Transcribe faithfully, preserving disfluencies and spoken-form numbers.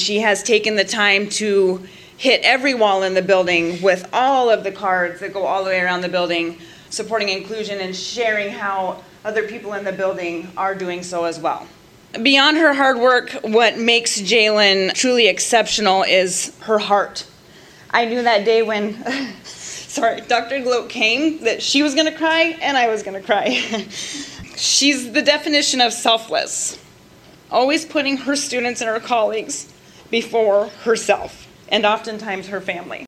she has taken the time to hit every wall in the building with all of the cards that go all the way around the building, supporting inclusion and sharing how other people in the building are doing so as well. Beyond her hard work, what makes Jalen truly exceptional is her heart. I knew that day when, sorry, Doctor Gloat came that she was going to cry and I was going to cry. She's the definition of selfless, always putting her students and her colleagues before herself and oftentimes her family.